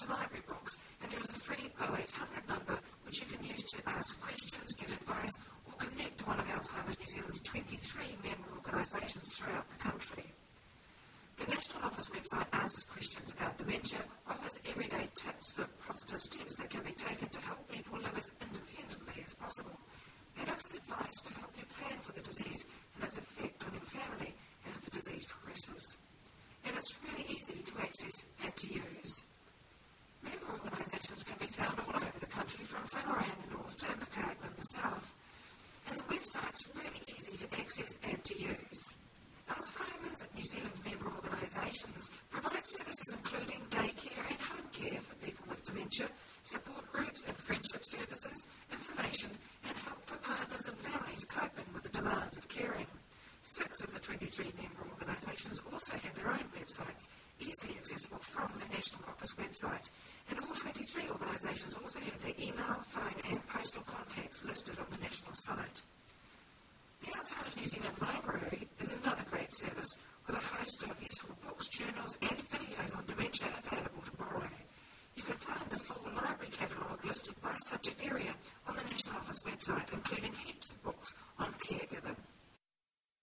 to library books, and there is a free 0800 number which you can use to ask questions, get advice, or connect to one of Alzheimer's New Zealand's 23 member organisations throughout the country. The National Office website asks questions about dementia, offers everyday tips for positive steps that can be taken to help people live as independently as possible, and offers advice to help you plan for the disease and its effect on your family as the disease progresses. And it's really easy to access and to use. Member organisations can be found all over the country, from Whangarei in the north to Invercargill in the south, and the website's really easy to access and to use. Alzheimer's New Zealand member organisations provide services including daycare and home care for people with dementia, support groups and friendship services, information and help for partners and families coping with the demands of caring. 6 of the 23 member organisations also have their own websites, easily accessible from the National Office website, and all 23 organisations also have their email, phone and postal contacts listed on the national site. The Alzheimer's New Zealand Library is another great service with a host of useful books, journals and videos on dementia available to borrow. You can find the full library catalogue listed by subject area on the National Office website, including